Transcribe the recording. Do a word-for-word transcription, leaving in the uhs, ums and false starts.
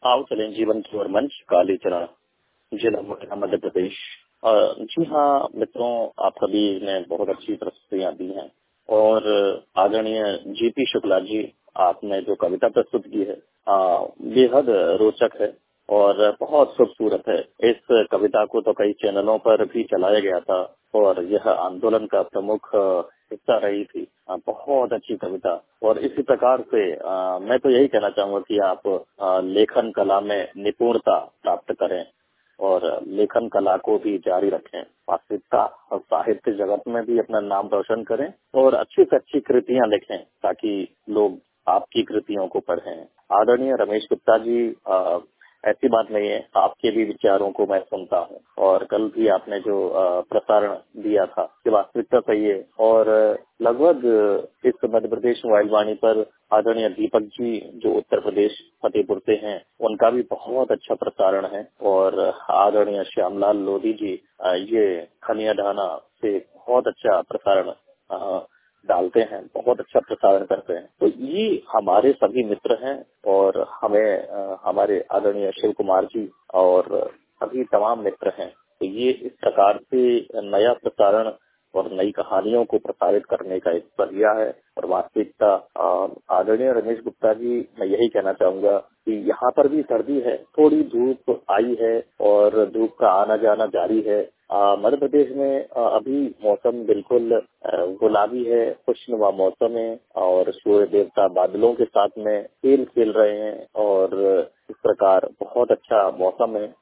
आओ चलें जीवन की ओर मंच कालीचरण, जिला मोटेरा, मध्य प्रदेश। अ, जी हाँ मित्रों, आप सभी ने बहुत अच्छी प्रस्तुतियां दी हैं और आदरणीय जीपी शुक्ला जी, आपने जो कविता प्रस्तुत की है अ, बेहद रोचक है और बहुत खूबसूरत है। इस कविता को तो कई चैनलों पर भी चलाया गया था और यह आंदोलन का प्रमुख हिस्सा रही थी। अ, बहुत अच्छी कविता। और इसी प्रकार से आ, मैं तो यही कहना चाहूंगा कि आप आ, लेखन कला में निपुणता प्राप्त करें और लेखन कला को भी जारी रखें। वास्तविकता और साहित्य जगत में भी अपना नाम रोशन करें और अच्छी से अच्छी कृतियां लिखें ताकि लोग आपकी कृतियों को पढ़ें। आदरणीय रमेश गुप्ता जी, आ, ऐसी बात नहीं है, आपके भी विचारों को मैं सुनता हूँ और कल भी आपने जो प्रसारण दिया था कि वास्तविकता सही है। और लगभग इस मध्य प्रदेश मोबाइल वाणी पर आदरणीय दीपक जी जो उत्तर प्रदेश फतेहपुर से हैं, उनका भी बहुत अच्छा प्रसारण है। और आदरणीय श्यामलाल लोधी जी ये खनिया ढाना से बहुत अच्छा प्रसारण डालते हैं, बहुत अच्छा प्रसारण करते हैं। तो ये हमारे सभी मित्र हैं और हमें आ, हमारे आदरणीय शिव कुमार जी और सभी तमाम मित्र हैं। तो ये इस प्रकार से नया प्रसारण और नई कहानियों को प्रसारित करने का एक जरिया है। और वास्तविकता आदरणीय रमेश गुप्ता जी, मैं यही कहना चाहूंगा कि यहाँ पर भी सर्दी है, थोड़ी धूप आई है और धूप का आना जाना जारी है। मध्य प्रदेश में आ, अभी मौसम बिल्कुल गुलाबी है, खुशनुमा मौसम है और सूर्य देवता बादलों के साथ में खेल खेल रहे हैं और इस प्रकार बहुत अच्छा मौसम है।